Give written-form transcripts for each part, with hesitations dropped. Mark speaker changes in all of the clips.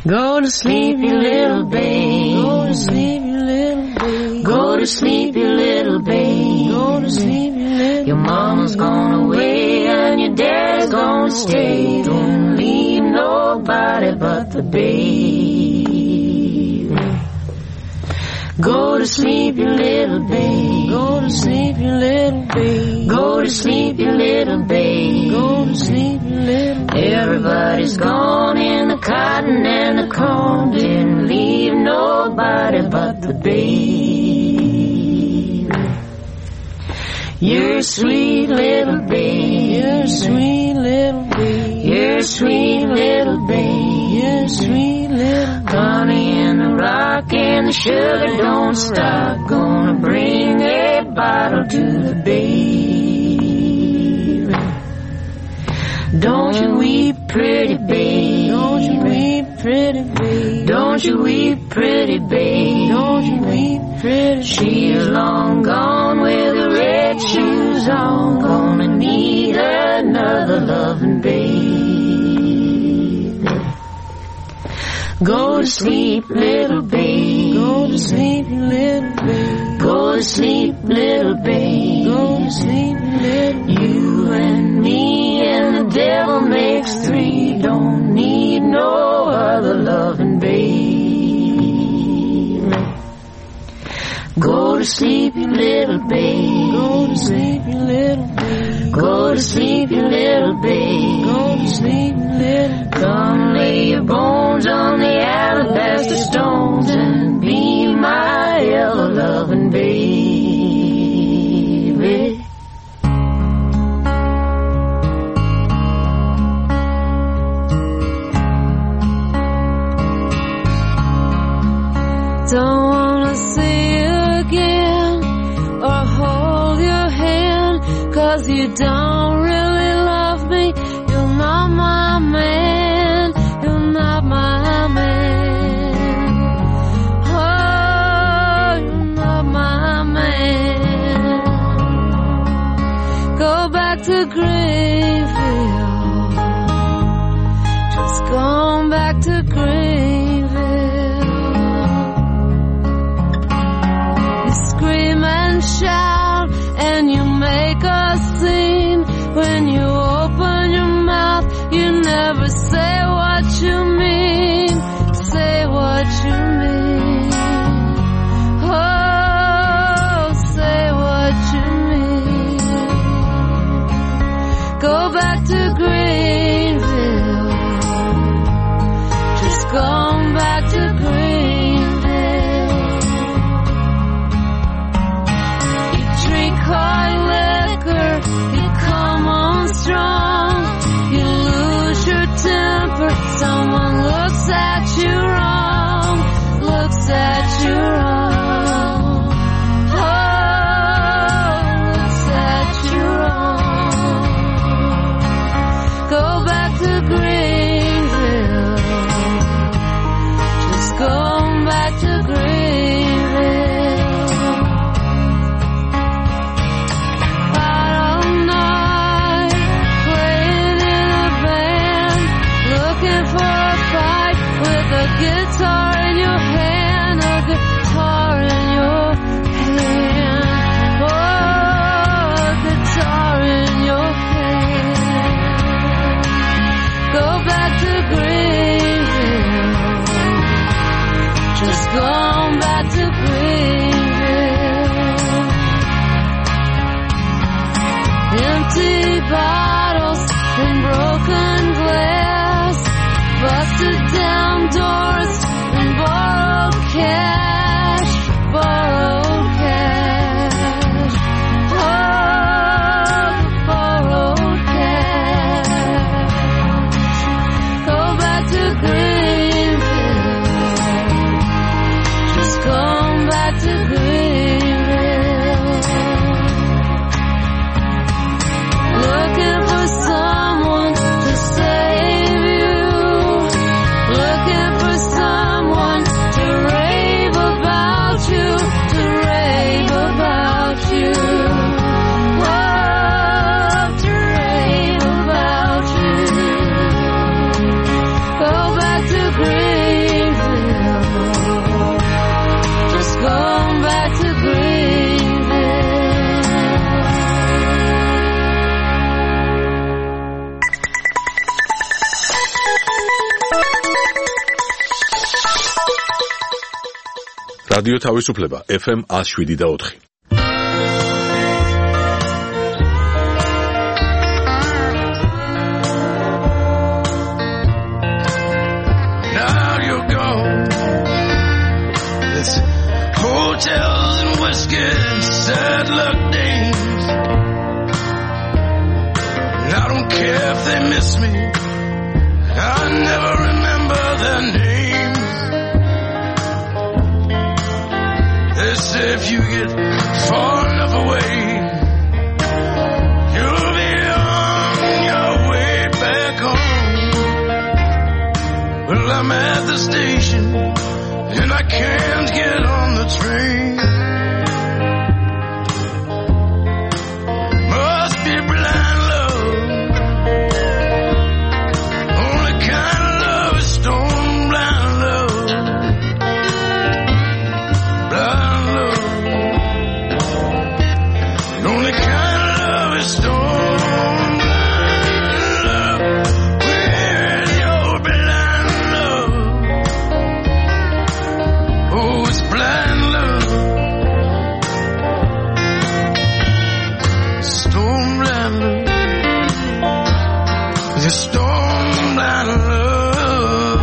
Speaker 1: Go to sleep, you little babe.
Speaker 2: Go to sleep, you little babe.
Speaker 1: Go to sleep, you little babe.
Speaker 2: Go to sleep, you little.
Speaker 1: Your mama's gone away and your dad's gonna stay. Don't leave nobody but the babe. Go to sleep, you little babe.
Speaker 2: Go to sleep, you little babe.
Speaker 1: Go to sleep, you little babe.
Speaker 2: Go to sleep, you little babe.
Speaker 1: Everybody's gone in the cotton and the corn. Didn't leave nobody but the babe. You're a sweet little babe.
Speaker 2: You're a sweet little babe.
Speaker 1: You're a sweet little babe.
Speaker 2: You're a sweet little babe.
Speaker 1: Honey in the rock and the sugar don't stop. Gonna bring a bottle to the babe. Don't you weep, pretty babe.
Speaker 2: Don't you weep, pretty babe.
Speaker 1: Don't you weep, pretty babe.
Speaker 2: Don't you weep, pretty babe.
Speaker 1: She's long gone with the red shoes on. Gonna need another loving babe. Go to sleep, little babe.
Speaker 2: Go to sleep, little babe.
Speaker 1: Go to sleep, little babe.
Speaker 2: Go to sleep, little babe.
Speaker 1: You and me and the devil makes three. Don't need no other loving babe. Go to sleep, you little babe.
Speaker 2: Go to sleep, you little babe.
Speaker 1: Go to sleep, you little babe.
Speaker 2: Go to sleep, little babe.
Speaker 1: Come lay your bones on the alabaster stones and be my ever loving baby.
Speaker 2: Don't wanna see you again or hold your hand, 'cause you don't really love me. You're not my man. You're not my man. Oh, you're not my man. Go back to Greenville. Just gone back to Greenville. Scream and shout, and you make a scene. When you open your mouth, you never say what you mean. Say what you mean. Oh, say what you mean. Go back to Greenville. Just gone back to Greenville. Hard liquor, you come on strong, you lose your temper, someone looks at you wrong, looks at you wrong, oh, looks at you wrong. Go back to Greenville, just go back to Greenville. Guitar in your hand, a guitar in your hand, oh, a guitar in your hand. Go back to Greenville, just gone back to Greenville. Empty bottles and broken glass, busted down doors and borrowed cash, borrowed cash, oh, borrowed cash. Go back to Greenville, just come back to Greenville. Looking for someone to save you. Looking for someone to rave about you, to rave about you. Love to rave about you. Go back to Green.
Speaker 3: რადიო თავისუფლება FM 107.4.
Speaker 4: Hotels and whiskey and sad luck days. And I don't care if they miss me, I never remember their names. They say if you get far enough away, you'll be on your way back home. Well, I'm at the station and I can't get on the train. Must be blind love. Only kind of love is stone blind love. Blind love. The only kind of love is stone blind love. With your blind love. Oh, it's blind love. Storm blind love. The storm blind love.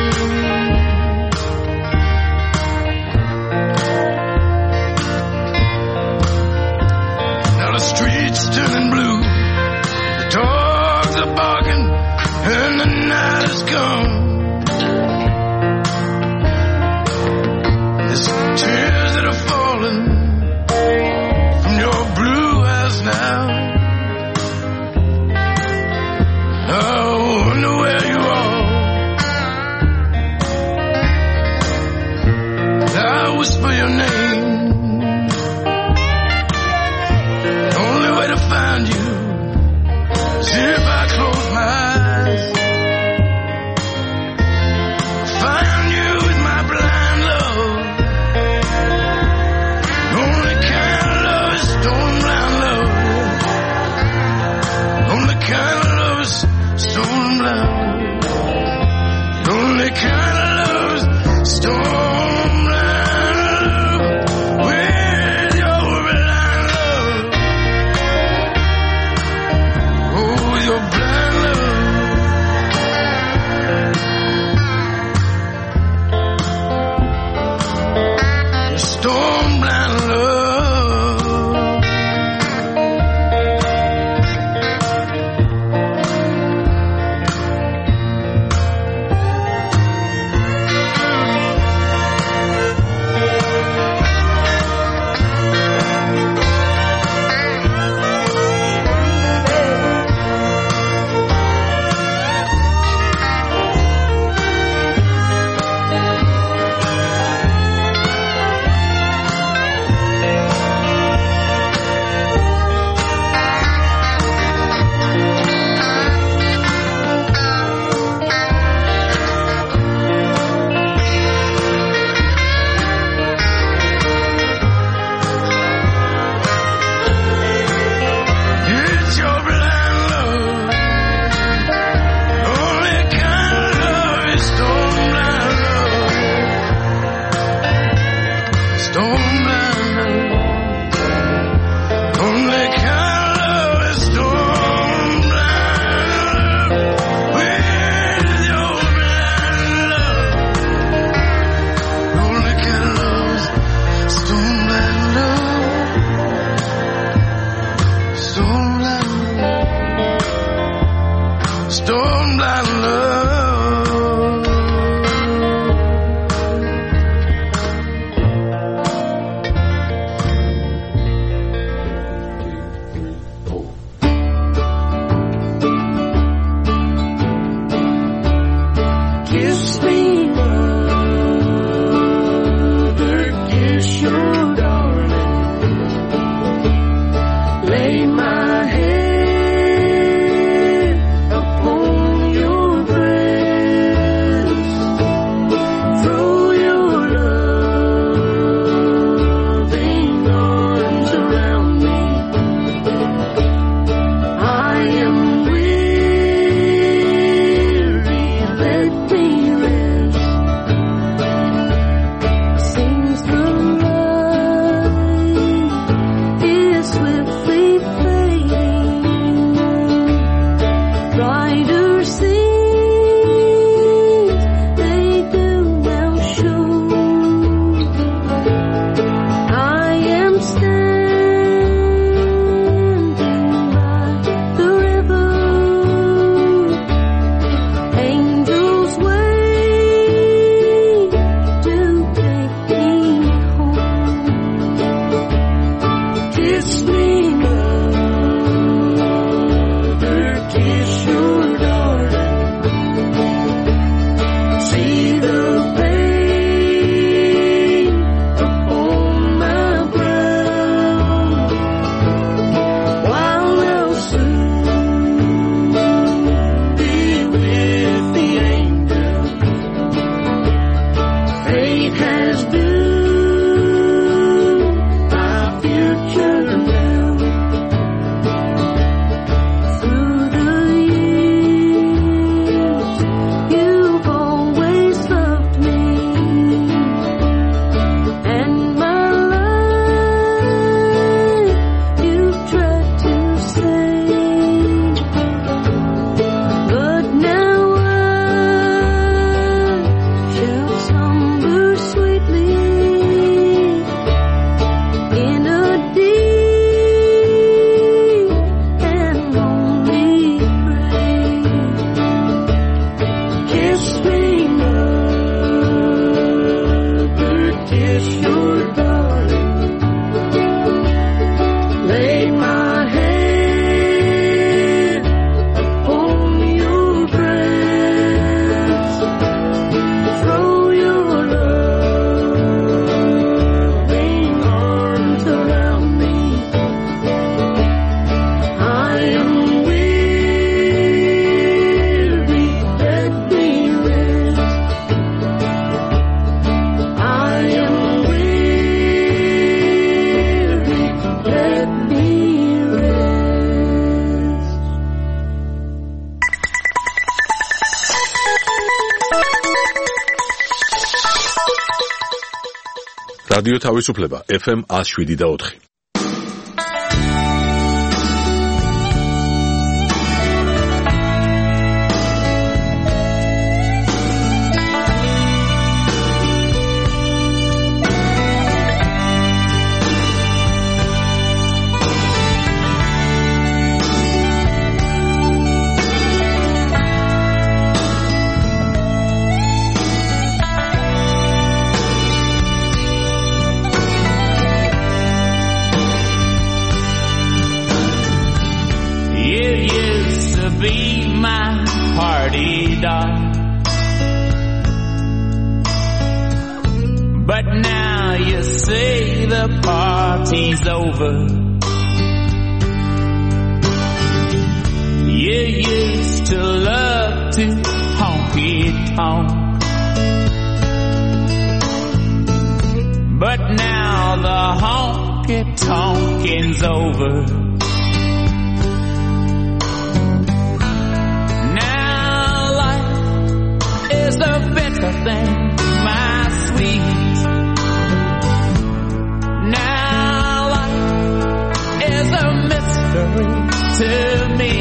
Speaker 4: Now the streets turning blue, the dogs are barking, and the night has come. There's tears that are falling from your blue eyes now. I wonder where you are. I whisper your name. The only way to find you is if I close my eyes. Find you with my blind love. Only kind of love is stone blind love. Only kind of love is stone blind. Only kind of love is stone blind love. With your blind love. Oh, with your blind love. Stone blind love. It's your blind love. Only kind of love is stone blind love. Stone blind love. Only kind of love is stone blind love. With your blind love. Only kind of love is stone blind love. Stone blind love. Stone blind love. Kiss me, mother, kiss your darling. Lay my head upon your breast. Throw your loving arms around me. I am weary, let me rest.
Speaker 1: see the pain upon my brow, while they'll soon be with the angels. Fate has doomed my future now. Through the years, you've always loved me, and my life you've tried to save. But now I shall slumber sweetly in a deep and lonely grave. Kiss me, mother, kiss your darling. Lay my head upon your breast. Throw your loving arms around me. I am weary, let me rest. I am weary, let me rest.
Speaker 3: რადიო თავისუფლება FM 107.4.
Speaker 5: You used to be my party doll, but now you say the party's over. You used to love to honky-tonk, but now the honky-tonking's over. Is a better thing, my sweet. Now life is a mystery to me.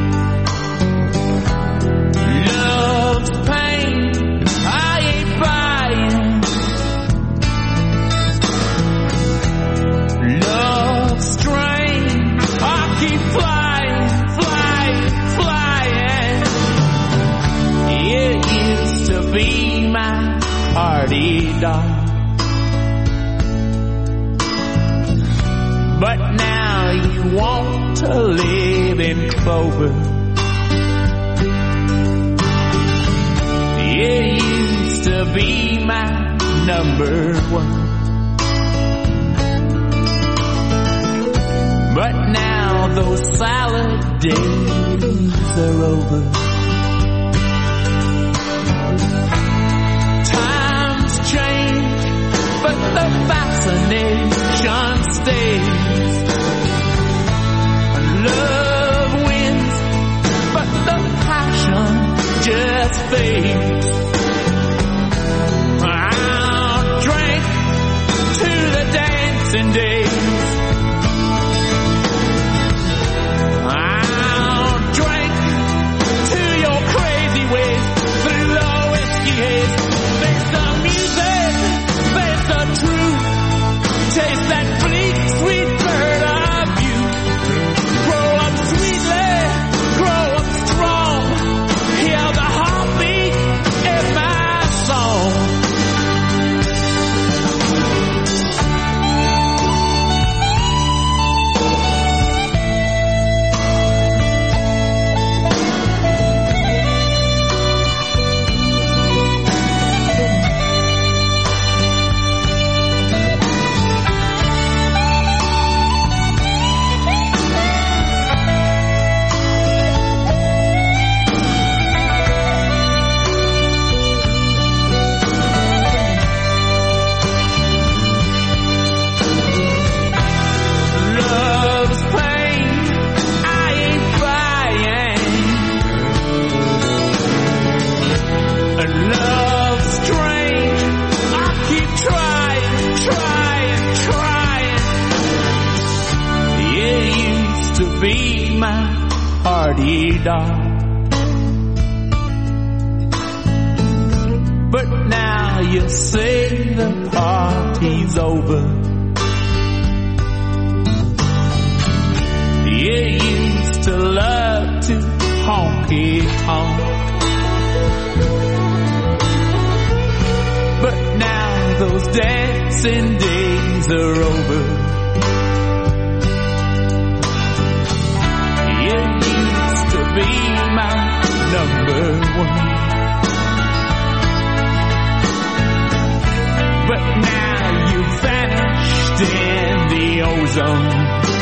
Speaker 5: Love's pain, I ain't buying. Love's strain, I keep flying, flying, flying. You used to be my party doll, but now you want to live in clover. You used to be my number one, but now those salad days are over. Times change, but the fascination stays. Love wins, but the passion just fades. I'll drink to the dancing days. I'll drink to your crazy ways through the whiskey haze. Face the music, face the truth. Taste that bleak, sweet bird of you. Grow up sweetly, grow up strong. Hear the heartbeat dark. But now you say the party's over. You used to love to honky-tonk, but now those dancing days are over. You used to be my number one, but now you vanished in the ozone.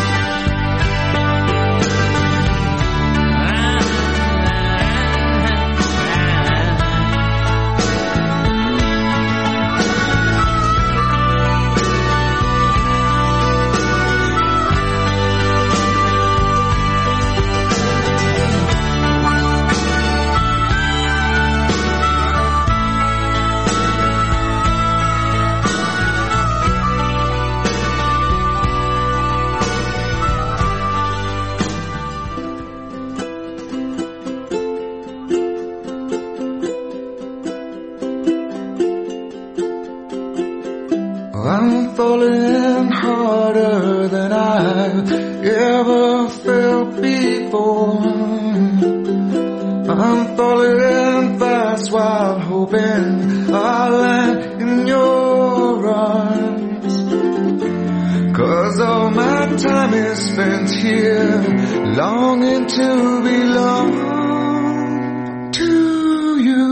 Speaker 6: I'm falling harder than I've ever felt before. I'm falling fast while hoping I'll land in your arms. 'Cause all my time is spent here, longing to belong to you.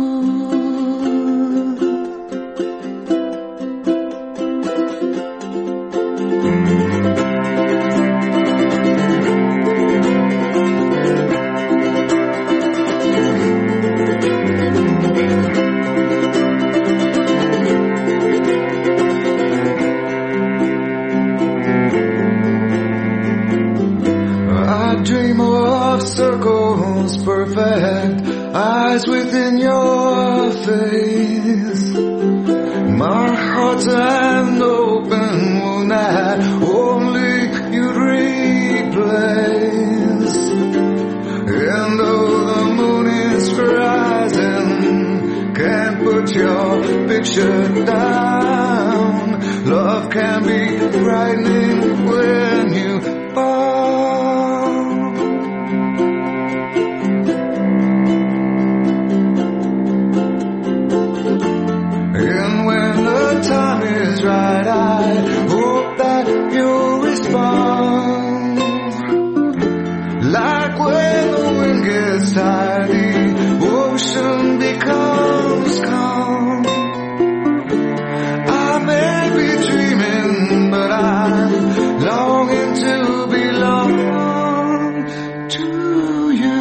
Speaker 6: Dream of circles perfect, eyes within your face. My heart's an open wound that only you'd replace. And though the moon is rising, can't put your picture down. Love can be frightening when you fall. Time is right, I hope that you'll respond. Like when the wind gets tired, the ocean becomes calm. I may be dreaming, but I'm longing to belong to you.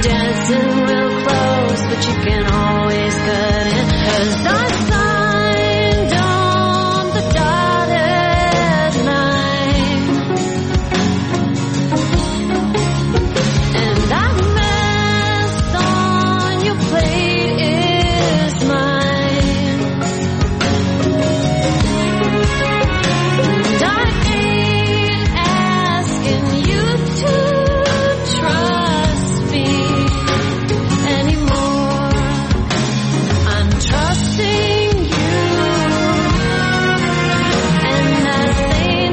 Speaker 2: dancing real close, but you can always cut in. 'Cause I signed on the dotted line, and that mess on your plate is mine. And I ain't asking you to trust me anymore. I'm trusting you, and that ain't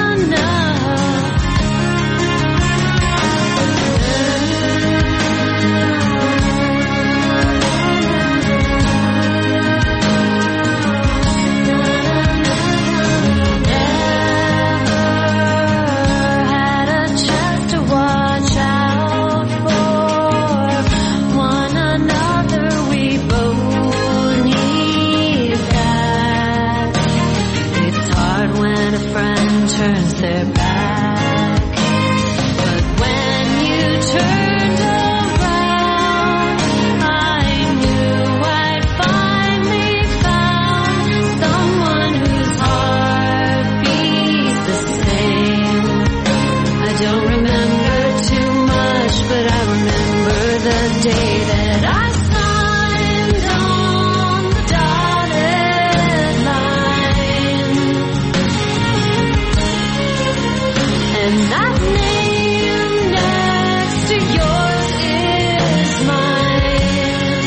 Speaker 2: had a chance to watch out for one another. We both need that. It's hard when a friend turns their back, but when you turned around, I knew I'd finally found someone whose heart beats the same. I don't remember too much, but I remember the day that I signed on the dotted line, and that name next to yours is mine.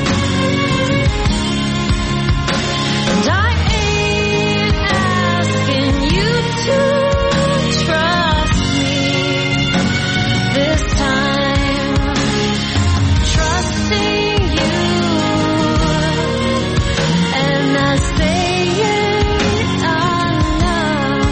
Speaker 2: And I ain't asking you to trust me this time. I'm trusting you, and I say it enough.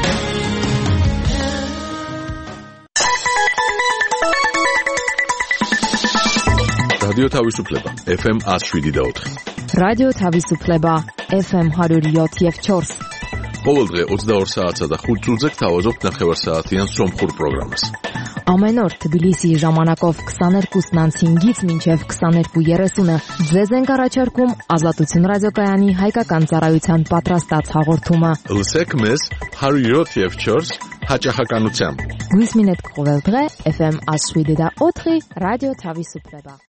Speaker 3: რადიო თავისუფლება FM 107.4.
Speaker 7: რადიო თავისუფლება FM 107.4.
Speaker 3: ყოველ დღე 22 საათსა და 5 წუთზე გთავაზობთ ნახევარსაათიან სომხურ პროგრამას.
Speaker 7: Ամեն օր Թբիլիսիի ժամանակով 22:05-ից մինչև 22:30 ձեզ ենք առաջարկում Ազատություն ռադիոկայանի հայկական ծառայության պատրաստած հաղորդումը։
Speaker 3: Լսեք մեզ 107.4 հաճախականությամբ։
Speaker 7: Գույս մինետ կողել დღե FM 107.4 ռադիո თავისუფლება։